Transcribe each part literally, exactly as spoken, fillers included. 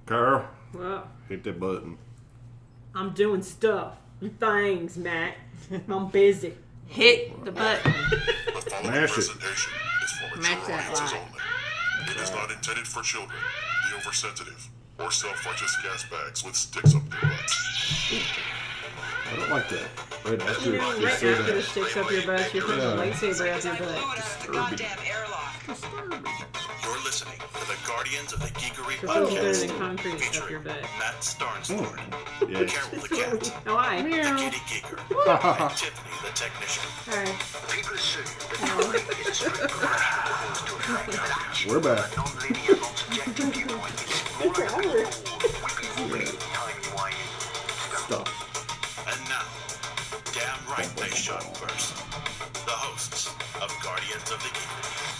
Carl, Well, hit that button. I'm doing stuff. Things, Matt. I'm busy. Hit the button. The following Mash it. presentation is for mature Mash that audiences line. only. It is not intended for children, the oversensitive, or self-righteous gas bags with sticks up their butts. I don't like that. Right after You know, you right say after the that. sticks up your butt, you're putting a Yeah. lightsaber up your butt. Disturbing. You're listening to the Guardians of the Geekery There's something better podcast, than concrete up your featuring butt. Matt Starnstorm, Yeah. Carol the Cat, Why? the Kitty Geeker, and Tiffany the Technician. Alright. People say that knowledge is a straight path to attract knowledge. We're back. A non-linear, non-subjective viewpoint is more like a hole weeping free time-winding. Stuff. And now, damn right they shot first. The hosts of Guardians of the Geekery.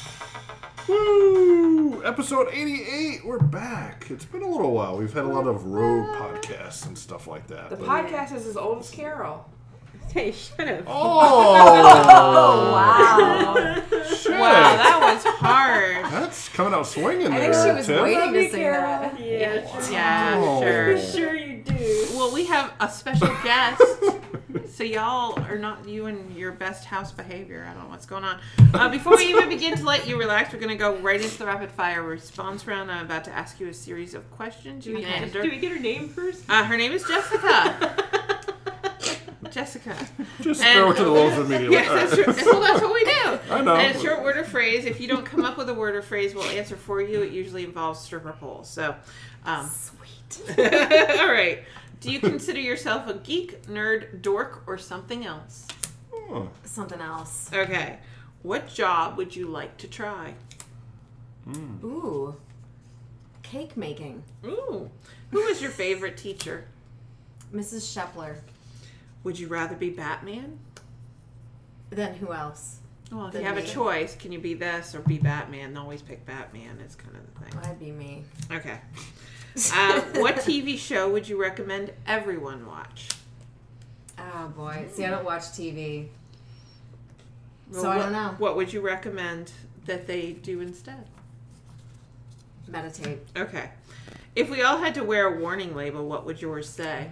Woo! Episode eighty-eight. We're back. It's been a little while. We've had a lot of rogue podcasts and stuff like that. The but- podcast is as old as Carol. Hey, shut up. Oh! Wow. Shit. Wow, that was hard. That's coming out swinging I there. think she was Tiff. waiting to say that. Yeah, sure. Yeah, Oh. sure. Sure you do. Well, we have a special guest, so y'all are not you and your best house behavior. I don't know what's going on. Uh, before we even begin to let you relax, we're going to go right into the rapid fire response round. I'm about to ask you a series of questions. You Do we, can do answer. we get her name first? Uh, her name is Jessica. Jessica. Just And- throw it to the wolves immediately. Yes, All that's right. true. Well, that's what we do. I know. And it's short word or phrase. If you don't come up with a word or phrase, we'll answer for you. It usually involves stripper poles. So, um, Sweet. all right. Do you consider yourself a geek, nerd, dork, or something else? Oh. Something else. Okay. What job would you like to try? Ooh. Cake making. Ooh. Who is your favorite teacher? Missus Shepler. Would you rather be Batman? Then who else? Well, if Then you have a me. choice, can you be this or be Batman? Always pick Batman is kind of the thing. I'd be me. Okay. Um, what T V show would you recommend everyone watch? Oh boy. See, I don't watch T V. Well, So I what- don't know. What would you recommend that they do instead? Meditate. Okay. If we all had to wear a warning label, what would yours say?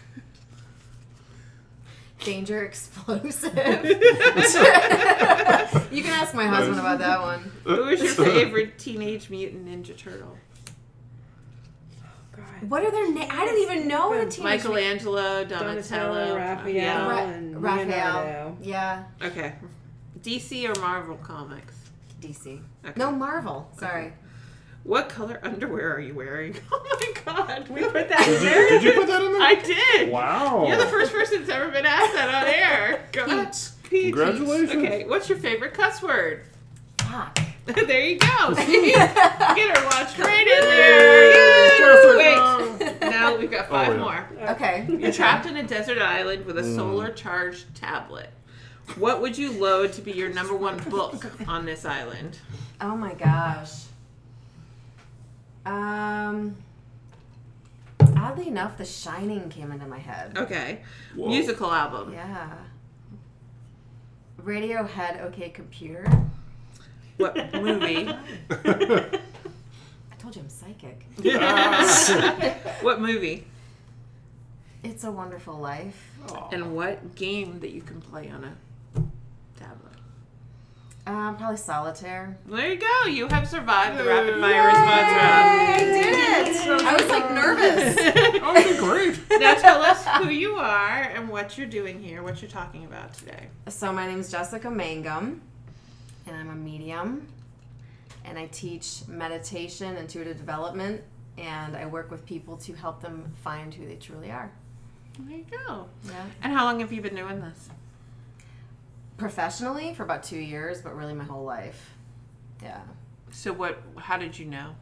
Danger explosive. You can ask my husband about that one. Who is your favorite Teenage Mutant Ninja Turtle? What are their names? I don't even know what a teenage Michelangelo, Donatello, Donatello, Raphael. Yeah. Ra- and Raphael. Leonardo. Yeah. Okay. D C or Marvel Comics? D C. Okay. No, Marvel. Sorry. What color underwear are you wearing? Oh my god. We put that in Did you, there. did you put that in there? I did. Wow. You're the first person that's ever been asked that on air. Go ahead. Peach. Congratulations. Okay, what's your favorite cuss word? Fuck. There you go. See? Get her watched right in there. Jessica. Wait. Now we've got five Oh, yeah. more. Okay. You're trapped in a desert island with a solar charged tablet. What would you load to be your number one book on this island? Oh my gosh. Um. Oddly enough, The Shining came into my head. Okay. Whoa. Musical album. Yeah. Radiohead, OK Computer. What movie? I told you I'm psychic. What movie? It's a Wonderful Life. And what game that you can play on a tablet? Um, probably Solitaire. There you go. You have survived the rapid fire response round. I did it! I was like nervous. Oh, you're great. Now tell us who you are and what you're doing here, what you're talking about today. So my name's Jessica Mangum, and I'm a medium, and I teach meditation, intuitive development, and I work with people to help them find who they truly are. There you go. Yeah. And how long have you been doing this? Professionally for about two years, but really my whole life. Yeah. So what? How did you know?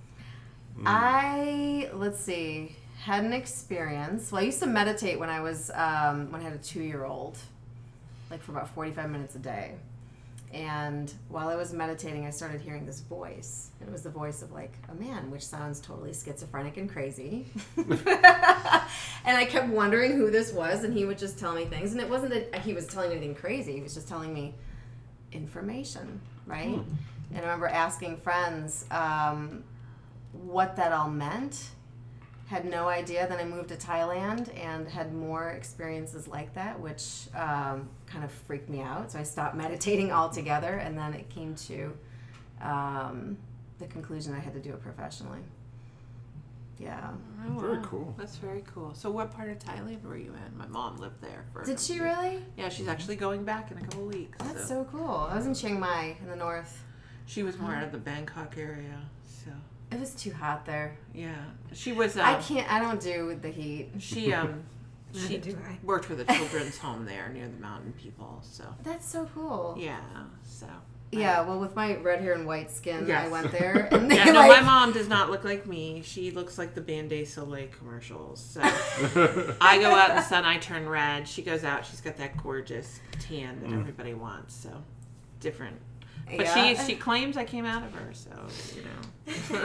I, let's see, had an experience. Well, I used to meditate when I was, um, when I had a two-year-old, like for about forty-five minutes a day. And while I was meditating, I started hearing this voice. It was the voice of like a man, which sounds totally schizophrenic and crazy. And I kept wondering who this was, and he would just tell me things. And it wasn't that he was telling me anything crazy. He was just telling me information, right? And I remember asking friends um, what that all meant. had no idea. Then I moved to Thailand and had more experiences like that, which um, kind of freaked me out. So I stopped meditating altogether, and then it came to um, the conclusion I had to do it professionally. Yeah. Oh, Very wow. cool. That's very cool. So what part of Thailand were you in? My mom lived there. For a Did couple she years. really? Yeah, she's actually going back in a couple of weeks. That's so. so cool. I was in Chiang Mai in the north. She was more out of the Bangkok area. So It was too hot there. yeah, she was. Uh, I can't. I don't do the heat. She um, she do I. worked with a children's home there near the mountain people. So That's so cool. yeah, so. Yeah, well, with my red hair and white skin, Yes. I went there, and they Yeah, no, like, my mom does not look like me. She looks like the Band-Aid Soleil commercials. So I go out in the sun, I turn red. She goes out, she's got that gorgeous tan that everybody wants. So different. But yeah. she she claims I came out of her, so you know.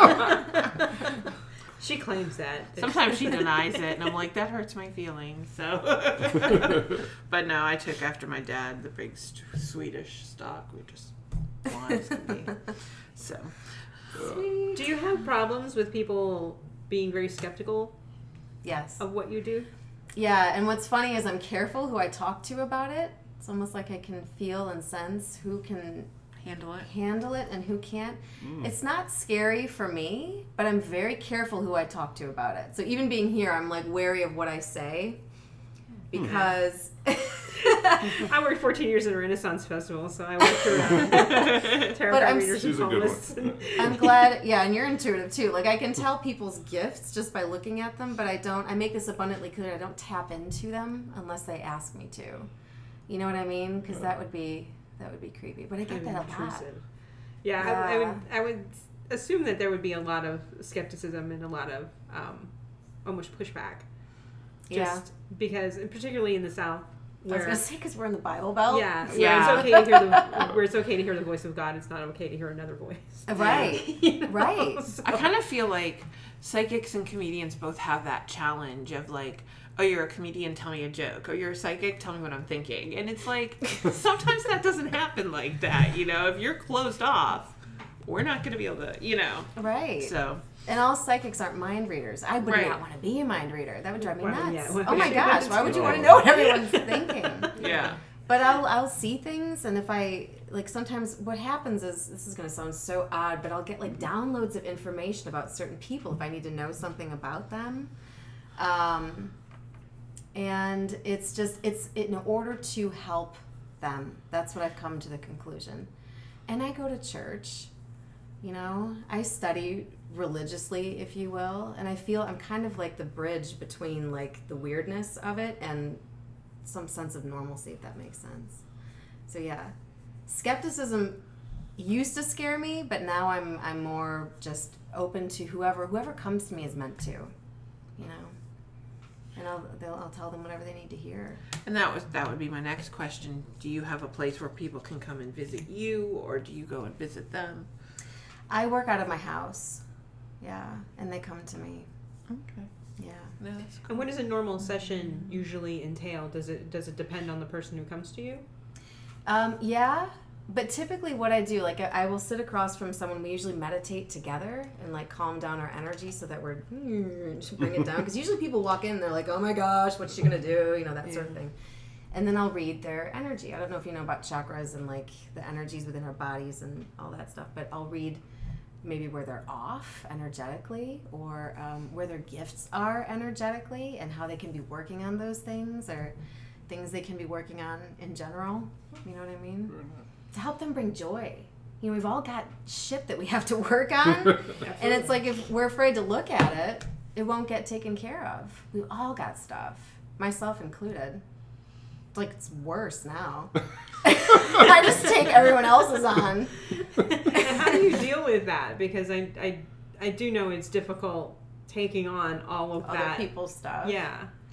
She claims that. Sometimes she denies it, and I'm like, that hurts my feelings. So, but no, I took after my dad, the big st- Swedish stock. We're just blonde as can be. So, Do you have problems with people being very skeptical Yes. of what you do? Yeah, and what's funny is I'm careful who I talk to about it. It's almost like I can feel and sense who can handle it. handle it and who can't. It's not scary for me, but I'm very careful who I talk to about it. So even being here, I'm like wary of what I say because I worked fourteen years at a Renaissance festival, so I worked around tarot But card I'm- readers and She's a good palmists. one. I'm glad, yeah, and you're intuitive too. Like I can tell people's gifts just by looking at them, but I don't, I make this abundantly clear, I don't tap into them unless they ask me to. You know what I mean? Because that would be, that would be creepy. But I get that a lot. Intrusive. Yeah, I, I Yeah. would. I would assume that there would be a lot of skepticism and a lot of um, almost pushback. Yeah. Just because, and particularly in the South, I was where gonna say because we're in the Bible Belt. yeah, where Yeah. it's okay to hear the where it's okay to hear the voice of God. It's not okay to hear another voice. Right. You know? Right. So- I kind of feel like psychics and comedians both have that challenge of like, oh, you're a comedian, tell me a joke. Oh, you're a psychic, tell me what I'm thinking. And it's like, sometimes that doesn't happen like that. You know, if you're closed off, we're not going to be able to, you know. Right. So, And all psychics aren't mind readers. I would Right. not want to be a mind reader. That would drive me Well, nuts. yeah, well, oh my yeah. gosh, why would you want to Oh. know what everyone's thinking? yeah. But I'll I'll see things, and if I like, sometimes what happens is, this is going to sound so odd, but I'll get like downloads of information about certain people if I need to know something about them. Um, and it's just it's in order to help them. That's what I've come to the conclusion. And I go to church. You know, I study religiously, if you will, and I feel I'm kind of like the bridge between like the weirdness of it and some sense of normalcy, if that makes sense. So yeah, skepticism used to scare me, but now I'm I'm more just open to whoever whoever comes to me is meant to, you know, and I'll they'll, I'll tell them whatever they need to hear. And that was that would be my next question. Do you have a place where people can come and visit you, or do you go and visit them? I work out of my house, yeah, and they come to me, Okay. yeah. No, that's cool. And what does a normal session usually entail? Does it does it depend on the person who comes to you? Um, yeah, but typically what I do, like I, I will sit across from someone. We usually meditate together and like calm down our energy so that we're hmm, to bring it down. Because usually people walk in, and they're like, "Oh my gosh, what's she gonna do?" You know, that sort of thing. And then I'll read their energy. I don't know if you know about chakras and like the energies within our bodies and all that stuff, but I'll read maybe where they're off energetically, or um, where their gifts are energetically, and how they can be working on those things, or things they can be working on in general. You know what I mean? To help them bring joy. You know, we've all got shit that we have to work on, and it's like if we're afraid to look at it, it won't get taken care of. We've all got stuff, myself included. It's like it's worse now. I just take everyone else's on. And how do you deal with that? Because I, I, I do know it's difficult taking on all of Other that. people's stuff. Yeah.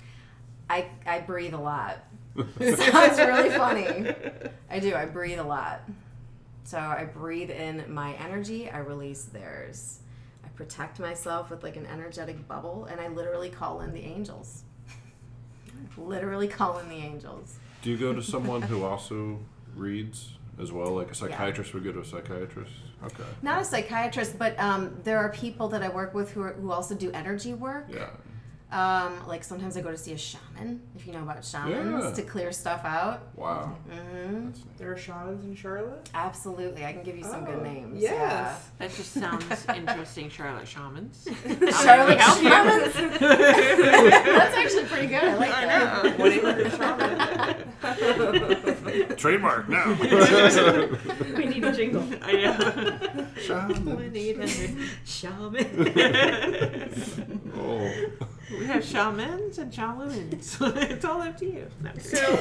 I, I breathe a lot. It sounds really funny. I do. I breathe a lot. So I breathe in my energy. I release theirs. I protect myself with like an energetic bubble, and I literally call in the angels. Literally call in the angels. Do you go to someone who also reads as well? Like a psychiatrist would go to a psychiatrist? Okay. Not a psychiatrist, but um, there are people that I work with who, are, who also do energy work. Yeah. Um, like sometimes I go to see a shaman, if you know about shamans, Yeah. to clear stuff out. Wow. hmm That's neat. There are shamans in Charlotte? Absolutely. I can give you some good Oh, names. Yes. That just sounds interesting, Charlotte Shamans. Yeah. Charlotte help you? Shamans? That's actually pretty good. I like I that. know. One eight hundred shaman. Trademark now. We need a jingle. I know. Shaman. one eight hundred shaman. Oh. We have shamans and shamans. It's all up to you. No, So,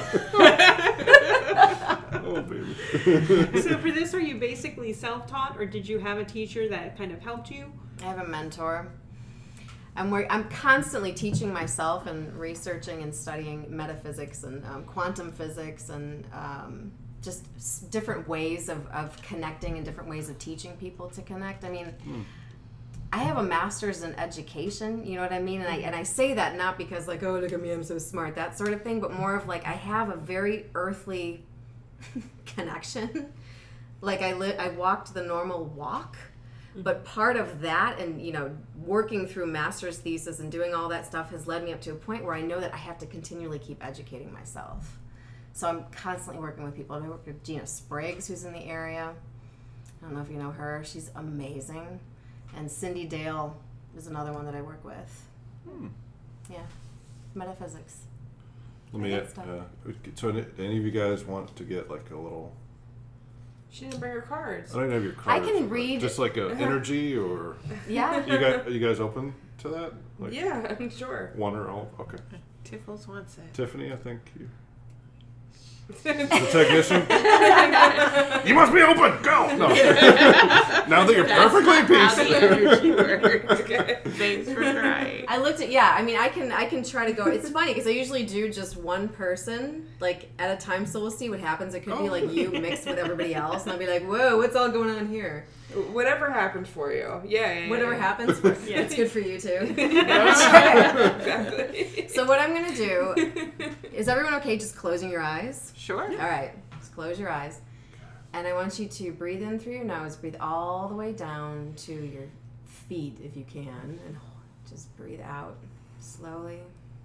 Oh, baby. so for this, are you basically self-taught, or did you have a teacher that kind of helped you? I have a mentor. I'm wor- I'm constantly teaching myself and researching and studying metaphysics and um, quantum physics and um, just s- different ways of, of connecting and different ways of teaching people to connect. I mean, I have a master's in education, you know what I mean? And I, and I say that not because like, oh, look at me, I'm so smart, that sort of thing, but more of like I have a very earthly connection. Like I li- I walked the normal walk. But part of that and, you know, working through master's thesis and doing all that stuff has led me up to a point where I know that I have to continually keep educating myself. So I'm constantly working with people. I work with Gina Spriggs, who's in the area. I don't know if you know her. She's amazing. And Cindy Dale is another one that I work with. Hmm. Yeah. Metaphysics. Let me, Good stuff. uh, so do any of you guys want to get like a little, She didn't bring her cards. I don't even have your I cards. can but read- Just like a energy or, Yeah. you guys, are you guys open to that? Like Yeah, I'm sure. one or all? Okay. Tiffles wants it. Tiffany, I think you. The technician? You must be open! Go! No. Now that you're perfectly at How peace. the energy works. Okay. Thanks for trying. I looked at yeah. I mean, I can I can try to go. It's funny because I usually do just one person like at a time, so we'll see what happens. It could be Oh. like you mixed with everybody else, and I'll be like, whoa, what's all going on here? Whatever happened for you. Yeah, yeah, yeah. Whatever yeah. happens, yeah, it's good for you too. Exactly. So what I'm gonna do is everyone okay? Just closing your eyes. Sure. All right, just close your eyes, and I want you to breathe in through your nose. Breathe all the way down to your feet if you can, and just breathe out slowly.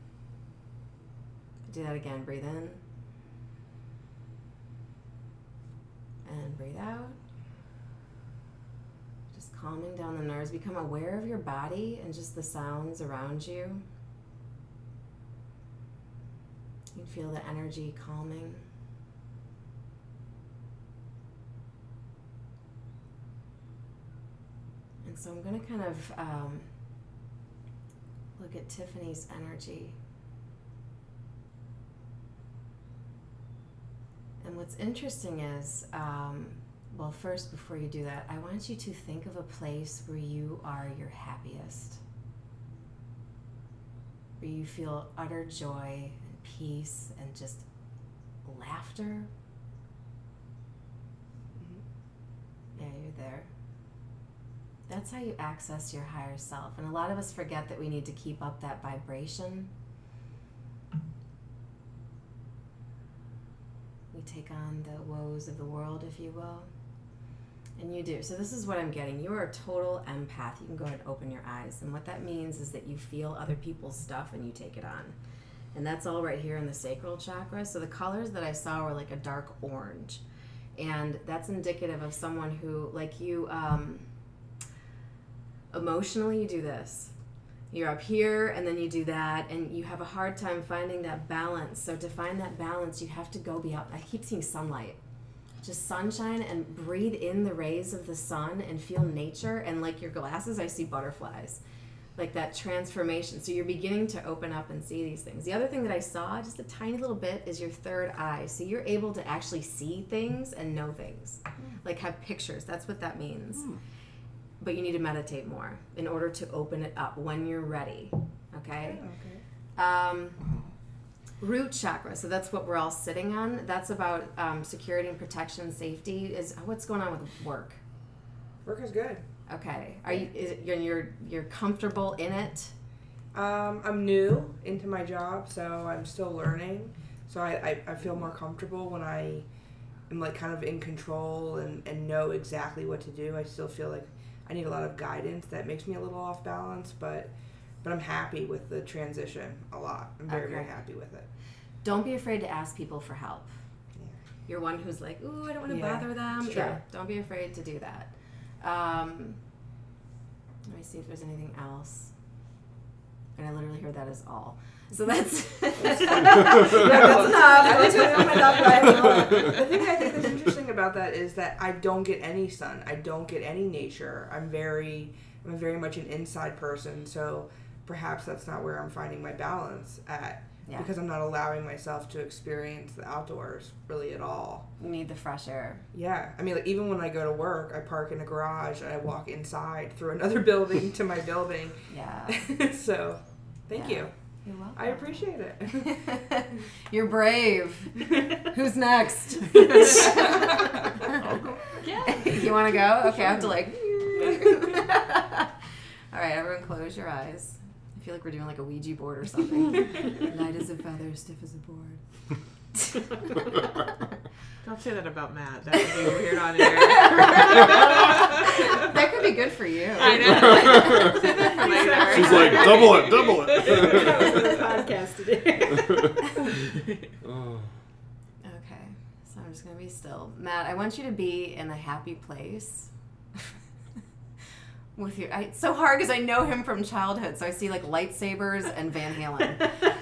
Do that again. Breathe in. And breathe out. Just calming down the nerves. Become aware of your body and just the sounds around you. You can feel the energy calming. And so I'm going to kind of um, look at Tiffany's energy. And what's interesting is, um, well, first, before you do that, I want you to think of a place where you are your happiest, where you feel utter joy and peace and just laughter. Yeah, you're there. That's how you access your higher self. And a lot of us forget that we need to keep up that vibration. We take on the woes of the world, if you will. And you do. So this is what I'm getting. You are a total empath. You can go ahead and open your eyes. And what that means is that you feel other people's stuff and you take it on. And that's all right here in the sacral chakra. So the colors that I saw were like a dark orange. And that's indicative of someone who, like you, um, emotionally you do this. You're up here and then you do that and you have a hard time finding that balance. So to find that balance, you have to go be out. I keep seeing sunlight. Just sunshine and breathe in the rays of the sun and feel nature. And like your glasses, I see butterflies. Like that transformation. So you're beginning to open up and see these things. The other thing that I saw, just a tiny little bit, is your third eye. So you're able to actually see things and know things. Like have pictures. That's what that means. Mm. But you need to meditate more in order to open it up when you're ready. Okay? Okay. Um, root chakra. So that's what we're all sitting on. That's about um, security and protection, safety. Is what's going on with work? Work is good. Okay. Are you? Is it, you're you're you're comfortable in it? Um, I'm new into my job, so I'm still learning. So I, I, I feel more comfortable when I am like kind of in control and, and know exactly what to do. I still feel like I need a lot of guidance. That makes me a little off balance, but but I'm happy with the transition a lot. I'm very, Okay. very happy with it. Don't be afraid to ask people for help. Yeah. You're one who's like, ooh, I don't want to Yeah, bother them. sure. Yeah, don't be afraid to do that. Um, let me see if there's anything else. And I literally heard that as all. So that's yeah, that's enough. That's enough. The thing I think that's interesting about that is that I don't get any sun. I don't get any nature. I'm very, I'm very much an inside person. So perhaps that's not where I'm finding my balance at, Yeah. because I'm not allowing myself to experience the outdoors really at all. You need the fresh air. Yeah, I mean, like even when I go to work, I park in a garage and I walk inside through another building to my building. Yeah. So, thank Yeah. you. You're welcome. I appreciate it. You're brave. Who's next? Yeah. You want to go? Okay, I have to like. All right, everyone, close your eyes. I feel like we're doing like a Ouija board or something. Light as a feather, stiff as a board. Don't say that about Matt. That would be weird on air. That could be good for you. I know. Say that for later. She's like, double it, double That was the it. podcast today. Oh. Okay, so I'm just gonna be still. Matt, I want you to be in a happy place. With your, I, it's so hard because I know him from childhood, so I see like lightsabers and Van Halen.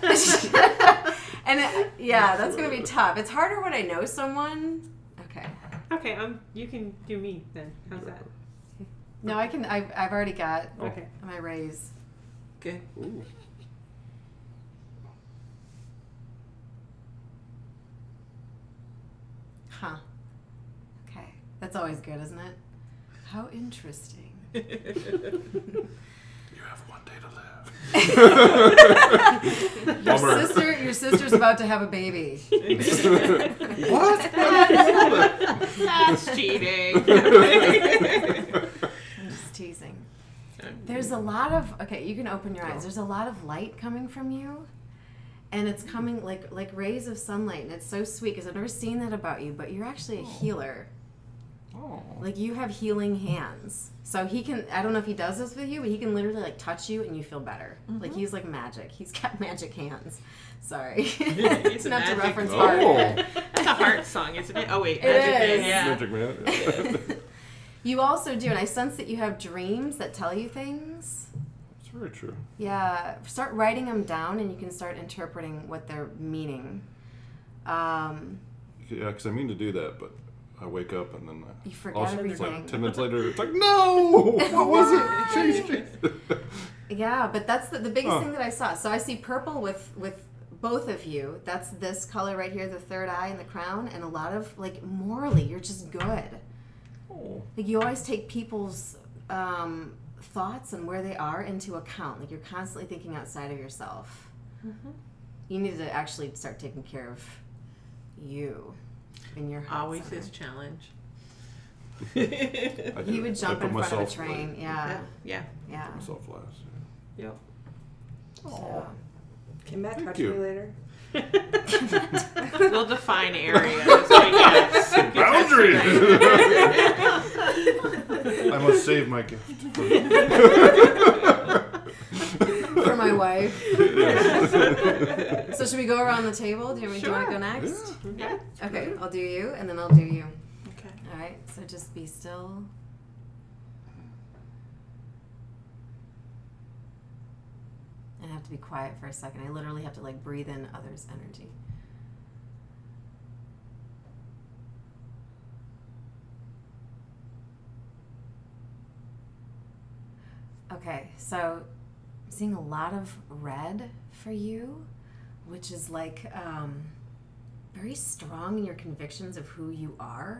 And it, yeah, that's gonna be tough. It's harder when I know someone. Okay. Okay, um, you can do me then. How's that? No, I can. I've, I've already got Okay. my raise. Good. Ooh. Huh. Okay. That's always good, isn't it? How interesting. You have one day to live. Your Bummer. sister, your sister's about to have a baby. What? That's cheating. I'm just teasing. There's a lot of okay. You can open your eyes. There's a lot of light coming from you, and it's coming like like rays of sunlight, and it's so sweet because I've never seen that about you. But you're actually a healer. Oh. Like you have healing hands. So he can. I don't know if he does this with you, but he can literally like touch you and you feel better. Like he's like magic. He's got magic hands. Sorry, it's a not to magic- reference Oh. Heart. That's a heart song, isn't it? Oh wait, It Magic is. Man, yeah. Magic man. You also do, and I sense that you have dreams that tell you things. It's very true. Yeah, start writing them down, and you can start interpreting what they're meaning. Um, Yeah, because I mean to do that, but I wake up and then I You forget also, it's everything. like ten minutes later, it's like, no! What was it? Changed it. yeah, but that's the, the biggest Oh. thing that I saw. So I see purple with with both of you. That's this color right here, the third eye and the crown, and a lot of like morally, you're just good. Oh. Like you always take people's um, thoughts and where they are into account. Like you're constantly thinking outside of yourself. Mm-hmm. You need to actually start taking care of you in your heart Always center. his challenge. I He do. would I jump put in front of a myself, train. like, Yeah, Yeah. yeah. myself last. Yep. So, Can Matt Thank touch you. me later? We'll define areas, I guess. Boundaries! I must save my gift. for my wife. So should we go around the table? Do you, do you want to go next? Yeah. Okay, I'll do you, and then I'll do you. Okay. All right. So just be still. And I have to be quiet for a second. I literally have to like breathe in others' energy. Okay, so I'm seeing a lot of red for you, which is like um, very strong in your convictions of who you are.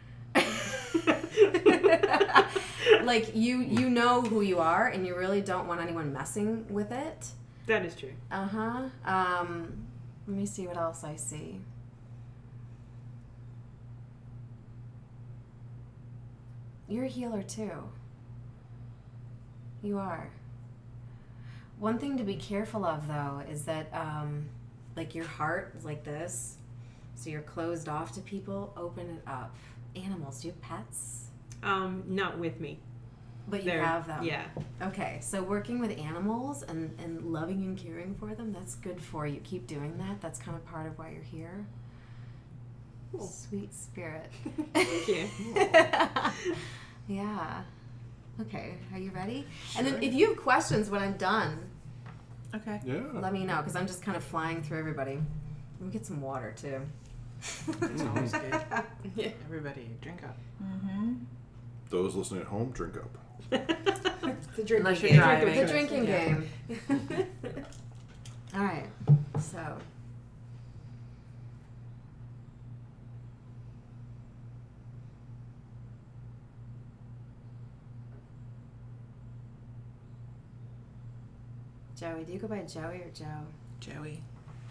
Like you you know who you are, and you really don't want anyone messing with it. That is true. Uh-huh. Um, let me see what else I see. You're a healer too. You are. One thing to be careful of though is that um, like your heart is like this. So you're closed off to people. Open it up. Animals. Do you have pets? Um, not with me. But you They're- have them. Yeah. Okay, so working with animals and, and loving and caring for them, that's good for you. Keep doing that. That's kind of part of why you're here. Cool. Sweet spirit. Thank you. Yeah. Okay, are you ready? And then if you have questions when I'm done, Okay. Yeah. let me know, because I'm just kind of flying through everybody. Let me get some water, too. It's always good. Yeah. Everybody, drink up. Those listening at home, drink up. The drinking Unless you're game. driving. The drinking Yeah. game. All right, so... Joey, do you go by Joey or Joe? Joey.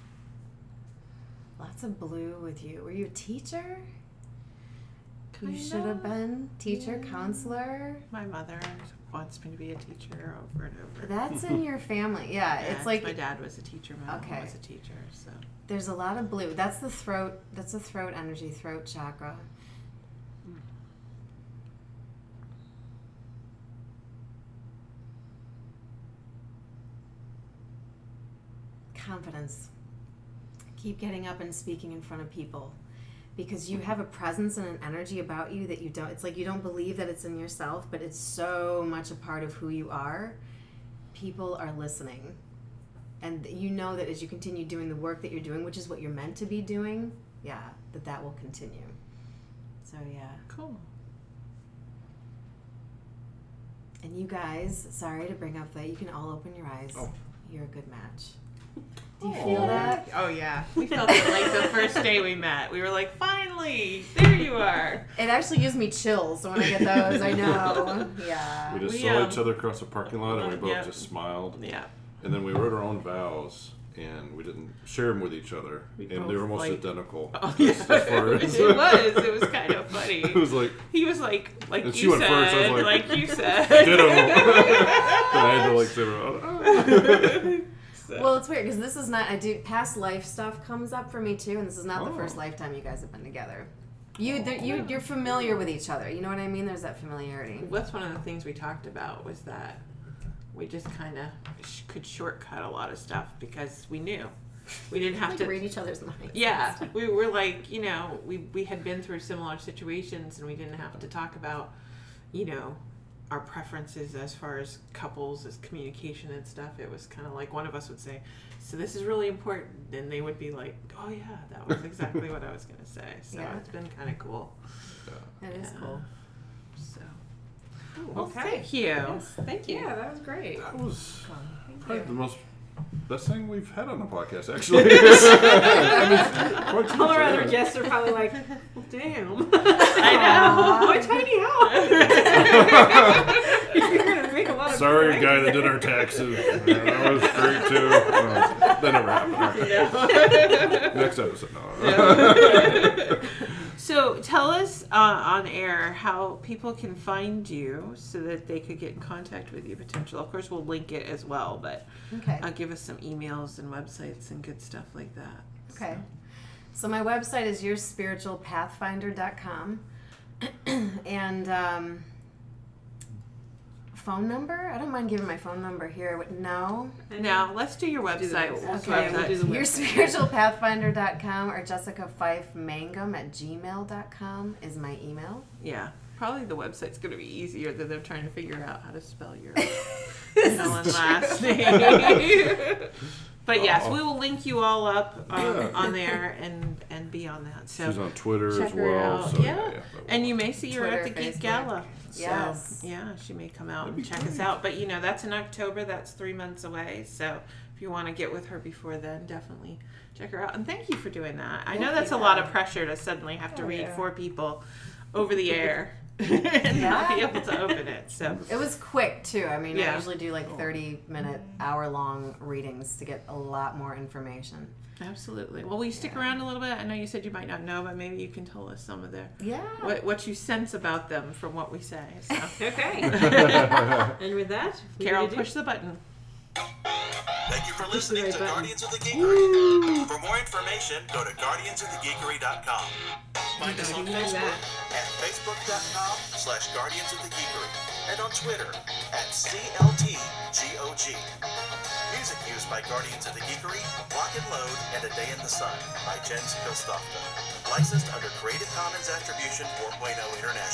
Lots of blue with you. Were you a teacher? You Kinda. should have been. Teacher, counselor. My mother wants me to be a teacher over and over. That's in your family. Yeah, Yeah, it's like my dad was a teacher. My Okay. mom was a teacher. So there's a lot of blue. That's the throat. That's the throat energy, throat chakra. Confidence. Keep getting up and speaking in front of people, because you have a presence and an energy about you that you don't, it's like you don't believe that it's in yourself, but it's so much a part of who you are. People are listening. And you know that as you continue doing the work that you're doing, which is what you're meant to be doing, yeah, that that will continue. So, yeah. cool. And you guys, sorry to bring up that, you can all open your eyes. Oh. You're a good match. Do you feel that? Oh yeah, we felt it like the first day we met. We were like, finally, there you are. It actually gives me chills when I get those. I know. Yeah. We just We, saw um, each other across the parking lot, and we both yeah. just smiled. Yeah. And then we wrote our own vows, and we didn't share them with each other, We and they were both, almost like- identical. Oh, as- yeah. as far as- It was. It was kind of funny. It was like He was like, like And you she went said, first, I was like, like you said. ditto. And I had to like say, oh. So- Well, it's weird because this is not. I do past life stuff comes up for me too, and this is not the Oh. first lifetime you guys have been together. You, there- you, you're familiar with each other. You know what I mean? There's that familiarity. That's one of the things we talked about was that we just kind of sh- could shortcut a lot of stuff because we knew we didn't have Like to read each other's minds. Yeah, we were like, you know, we we had been through similar situations, and we didn't have to talk about, you know, our preferences as far as couples, as communication and stuff. It was kind of like one of us would say, "So this is really important," and they would be like, "Oh yeah, that was exactly what I was gonna say." So Yeah. it's been kind of cool. That is Yeah. cool. So, well, Okay. thank you. Yes, Thank you. Yeah, that was great. That was Thank probably you. the most best thing we've had on the podcast, actually. I mean, quite All our other sincerely. guests are probably like, well, damn. I know. My tiny house. You're going to make a lot of Sorry, money. guy that did our taxes. Yeah, that was great too. No, that never happened. Next episode, no. So tell us uh, on air how people can find you so that they could get in contact with you potential. Of course, we'll link it as well, but Okay. uh, give us some emails and websites and good stuff like that. Okay. So my website is your spiritual pathfinder dot com. And um, phone number? I don't mind giving my phone number here. What- No? Now, let's do your do the website. website. What's the Okay, we'll website? do the your website. spiritual pathfinder dot com or Jessica Fife Mangum at gmail dot com is my email. Yeah, probably the website's going to be easier than them trying to figure out how to spell your This middle and is last true. name. But yes, Oh. we will link you all up um, Yeah. on there and and be on that. So She's on Twitter check as her well. out. So, yeah. yeah, yeah, that And will- you may see her at the Twitter, Geek Facebook. Gala. So, Yes. yeah, she may come out That'd and be check us great. out. But you know, that's in October. That's three months away. So if you want to get with her before then, definitely check her out. And thank you for doing that. I know Thank that's you. a lot of pressure to suddenly have to Oh, read yeah. four people over the air and not be Yeah. able to open it. So It was quick too. I mean, I Yeah. usually do like thirty minute, hour long readings to get a lot more information. absolutely. Well, will you stick around a little bit? I know you said you might not know, but maybe you can tell us some of their Yeah. what what you sense about them from what we say. So. Okay. And with that, we Carol, need to do- push the button. Thank you for Push the listening right to button. Guardians of the Geekery. For more information, go to guardians of the geekery dot com. Find us on You can do Facebook that. at facebook.com slash guardians of the geekery and on Twitter at C L T G O G. Music used by Guardians of the Geekery, Lock and Load, and A Day in the Sun by Jens Pilstofta. Licensed under Creative Commons Attribution four point oh International.